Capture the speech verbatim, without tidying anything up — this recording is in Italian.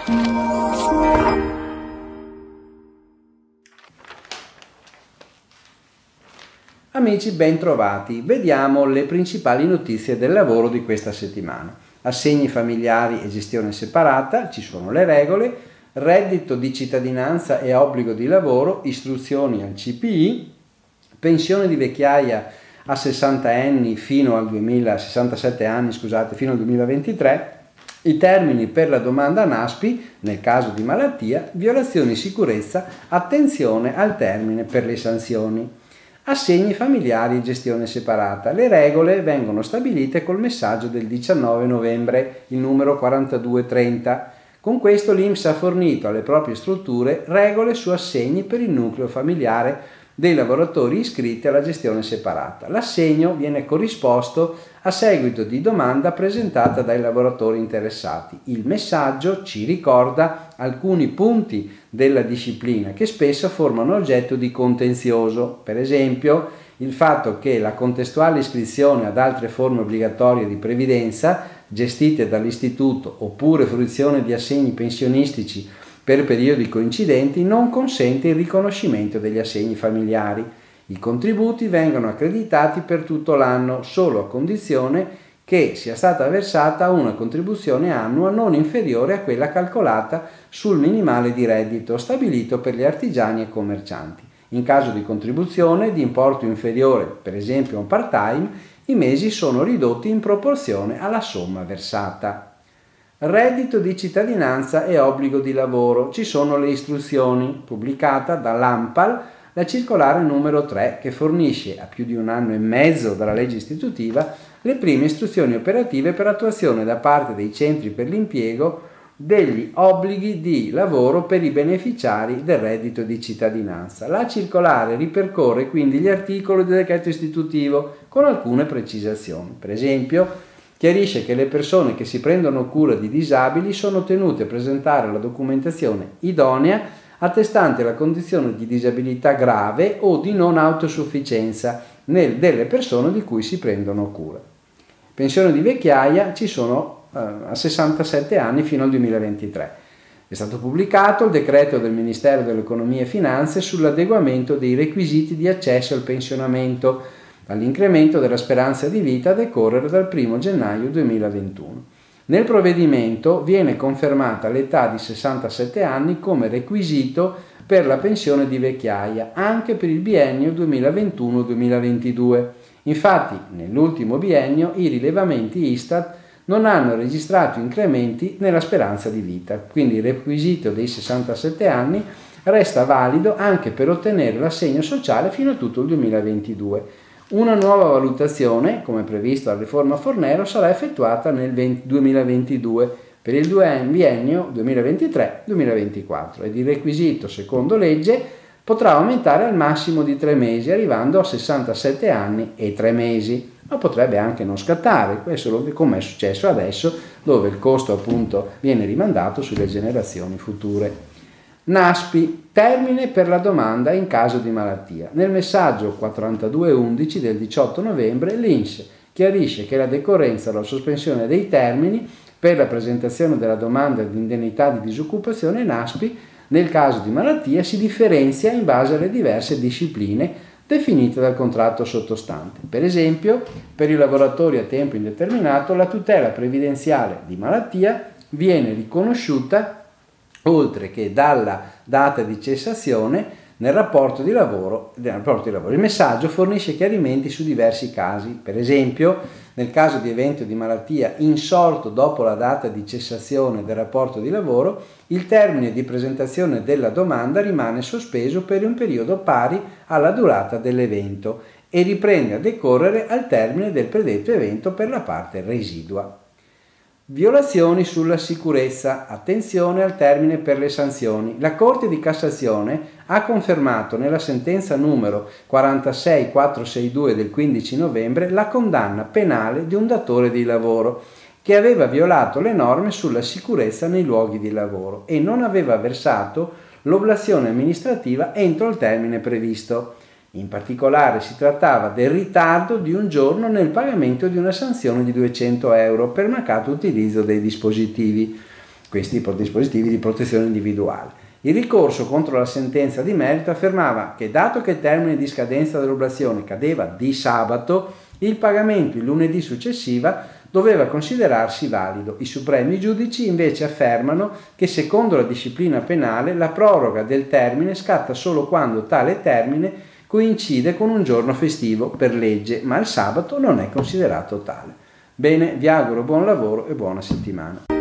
Amici, ben trovati. Vediamo le principali notizie del lavoro di questa settimana. Assegni familiari e gestione separata, ci sono le regole, reddito di cittadinanza e obbligo di lavoro, istruzioni al C P I, pensione di vecchiaia a sessanta anni fino al duemila, sessantasette anni, scusate, fino al duemilaventitré, i termini per la domanda NASPI nel caso di malattia, violazioni di sicurezza, attenzione al termine per le sanzioni. Assegni familiari e gestione separata. Le regole vengono stabilite col messaggio del diciannove novembre, il numero quarantadue trenta. Con questo l'I N P S ha fornito alle proprie strutture regole su assegni per il nucleo familiare dei lavoratori iscritti alla gestione separata. L'assegno viene corrisposto a seguito di domanda presentata dai lavoratori interessati. Il messaggio ci ricorda alcuni punti della disciplina che spesso formano oggetto di contenzioso, per esempio il fatto che la contestuale iscrizione ad altre forme obbligatorie di previdenza gestite dall'istituto oppure fruizione di assegni pensionistici per periodi coincidenti non consente il riconoscimento degli assegni familiari. I contributi vengono accreditati per tutto l'anno solo a condizione che sia stata versata una contribuzione annua non inferiore a quella calcolata sul minimale di reddito stabilito per gli artigiani e commercianti. In caso di contribuzione di importo inferiore, per esempio un part-time, i mesi sono ridotti in proporzione alla somma versata. Reddito di cittadinanza e obbligo di lavoro. Ci sono le istruzioni, pubblicata dall'ANPAL, la circolare numero tre, che fornisce a più di un anno e mezzo dalla legge istitutiva le prime istruzioni operative per attuazione da parte dei centri per l'impiego degli obblighi di lavoro per i beneficiari del reddito di cittadinanza. La circolare ripercorre quindi gli articoli del decreto istitutivo con alcune precisazioni. Per esempio, chiarisce che le persone che si prendono cura di disabili sono tenute a presentare la documentazione idonea attestante la condizione di disabilità grave o di non autosufficienza nel, delle persone di cui si prendono cura. Pensione di vecchiaia ci sono eh, a sessantasette anni fino al duemilaventitré. È stato pubblicato il decreto del Ministero dell'Economia e Finanze sull'adeguamento dei requisiti di accesso al pensionamento all'incremento della speranza di vita a decorrere dal primo gennaio duemilaventuno. Nel provvedimento viene confermata l'età di sessantasette anni come requisito per la pensione di vecchiaia anche per il biennio duemilaventuno duemilaventidue. Infatti, nell'ultimo biennio i rilevamenti Istat non hanno registrato incrementi nella speranza di vita, quindi il requisito dei sessantasette anni resta valido anche per ottenere l'assegno sociale fino a tutto il duemilaventidue. Una nuova valutazione, come previsto dalla riforma Fornero, sarà effettuata nel duemilaventidue per il biennio duemilaventitré duemilaventiquattro ed il requisito, secondo legge, potrà aumentare al massimo di tre mesi, arrivando a sessantasette anni e tre mesi, ma potrebbe anche non scattare, questo come è successo adesso, dove il costo appunto viene rimandato sulle generazioni future. NASPI, termine per la domanda in caso di malattia. Nel messaggio quarantadue undici del diciotto novembre l'I N P S chiarisce che la decorrenza o la sospensione dei termini per la presentazione della domanda di indennità di disoccupazione NASPI nel caso di malattia si differenzia in base alle diverse discipline definite dal contratto sottostante. Per esempio, per i lavoratori a tempo indeterminato la tutela previdenziale di malattia viene riconosciuta oltre che dalla data di cessazione nel rapporto di lavoro, nel rapporto di lavoro. Il messaggio fornisce chiarimenti su diversi casi. Per esempio, nel caso di evento di malattia insorto dopo la data di cessazione del rapporto di lavoro, il termine di presentazione della domanda rimane sospeso per un periodo pari alla durata dell'evento e riprende a decorrere al termine del predetto evento per la parte residua. Violazioni sulla sicurezza. Attenzione al termine per le sanzioni. La Corte di Cassazione ha confermato nella sentenza numero quarantasei quattrocentosesantadue del quindici novembre la condanna penale di un datore di lavoro che aveva violato le norme sulla sicurezza nei luoghi di lavoro e non aveva versato l'oblazione amministrativa entro il termine previsto. In particolare si trattava del ritardo di un giorno nel pagamento di una sanzione di duecento euro per mancato utilizzo dei dispositivi. questi dispositivi di protezione individuale. Il ricorso contro la sentenza di merito affermava che, dato che il termine di scadenza dell'oblazione cadeva di sabato, il pagamento il lunedì successiva doveva considerarsi valido. I supremi giudici invece affermano che, secondo la disciplina penale, la proroga del termine scatta solo quando tale termine coincide con un giorno festivo per legge, ma il sabato non è considerato tale. Bene, vi auguro buon lavoro e buona settimana.